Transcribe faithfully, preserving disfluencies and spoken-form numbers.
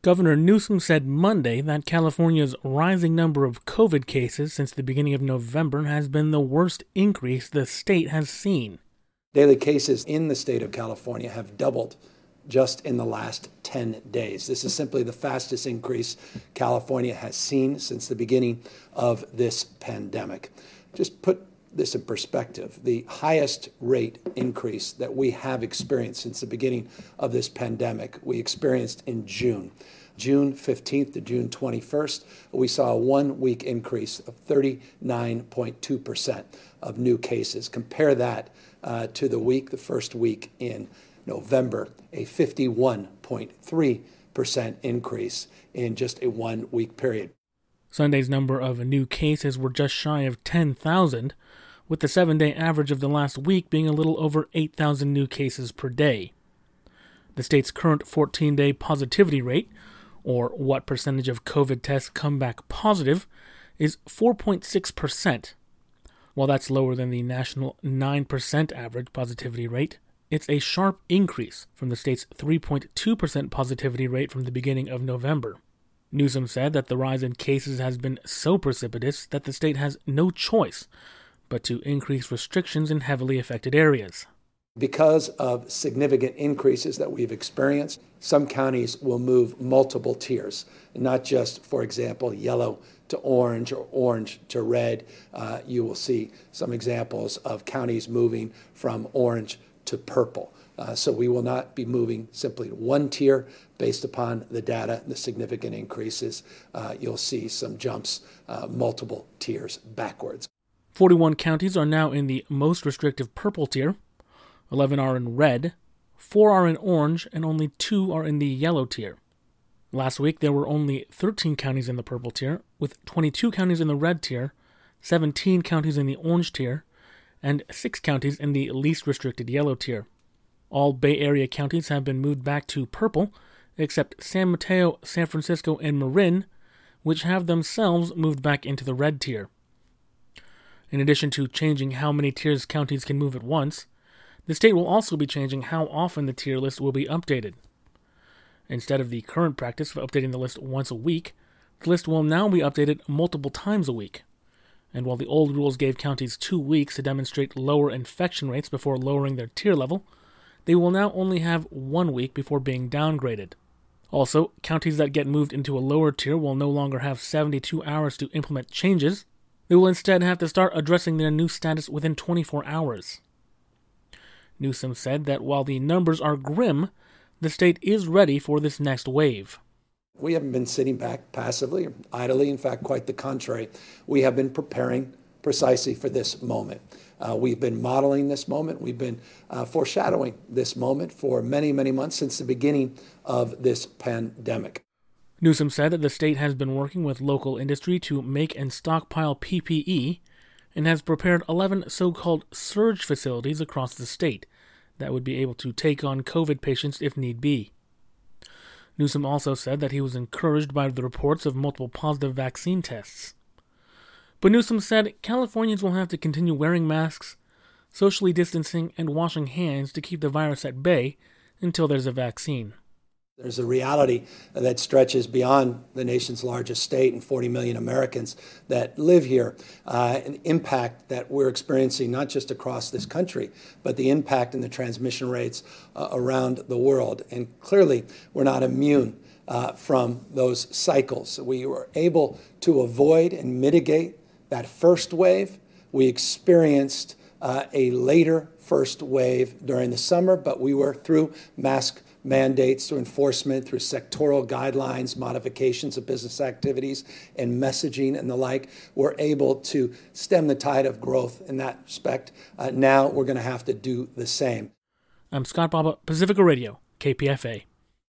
Governor Newsom said Monday that California's rising number of COVID cases since the beginning of November has been the worst increase the state has seen. Daily cases in the state of California have doubled just in the last ten days. This is simply the fastest increase California has seen since the beginning of this pandemic. Just put this in perspective, the highest rate increase that we have experienced since the beginning of this pandemic, we experienced in June. June fifteenth to June twenty-first, we saw a one-week increase of thirty-nine point two percent of new cases. Compare that uh, to the week, the first week in November, a fifty-one point three percent increase in just a one-week period. Sunday's number of new cases were just shy of ten thousand, with the seven-day average of the last week being a little over eight thousand new cases per day. The state's current fourteen-day positivity rate, or what percentage of COVID tests come back positive, is four point six percent. While that's lower than the national nine percent average positivity rate, it's a sharp increase from the state's three point two percent positivity rate from the beginning of November. Newsom said that the rise in cases has been so precipitous that the state has no choice but to increase restrictions in heavily affected areas. Because of significant increases that we've experienced, some counties will move multiple tiers, not just, for example, yellow to orange or orange to red. Uh, you will see some examples of counties moving from orange to purple. Uh, so we will not be moving simply to one tier based upon the data, the significant increases. Uh, you'll see some jumps, uh, multiple tiers backwards. forty-one counties are now in the most restrictive purple tier, eleven are in red, four are in orange, and only two are in the yellow tier. Last week, there were only thirteen counties in the purple tier, with twenty-two counties in the red tier, seventeen counties in the orange tier, and six counties in the least restricted yellow tier. All Bay Area counties have been moved back to purple, except San Mateo, San Francisco, and Marin, which have themselves moved back into the red tier. In addition to changing how many tiers counties can move at once, the state will also be changing how often the tier list will be updated. Instead of the current practice of updating the list once a week, the list will now be updated multiple times a week. And while the old rules gave counties two weeks to demonstrate lower infection rates before lowering their tier level, they will now only have one week before being downgraded. Also, counties that get moved into a lower tier will no longer have seventy-two hours to implement changes. They will instead have to start addressing their new status within twenty-four hours. Newsom said that while the numbers are grim, the state is ready for this next wave. We haven't been sitting back passively or idly. In fact, quite the contrary. We have been preparing precisely for this moment. Uh, we've been modeling this moment. We've been uh, foreshadowing this moment for many, many months since the beginning of this pandemic. Newsom said that the state has been working with local industry to make and stockpile P P E and has prepared eleven so-called surge facilities across the state that would be able to take on COVID patients if need be. Newsom also said that he was encouraged by the reports of multiple positive vaccine tests. But Newsom said Californians will have to continue wearing masks, socially distancing, and washing hands to keep the virus at bay until there's a vaccine. There's a reality that stretches beyond the nation's largest state and forty million Americans that live here, uh, an impact that we're experiencing not just across this country, but the impact in the transmission rates uh, around the world. And clearly, we're not immune uh, from those cycles. We were able to avoid and mitigate that first wave. We experienced uh, a later first wave during the summer, but we were through mask mandates, through enforcement, through sectoral guidelines, modifications of business activities, and messaging and the like, we're able to stem the tide of growth in that respect. Uh, now we're going to have to do the same. I'm Scott Baba, Pacifica Radio, K P F A.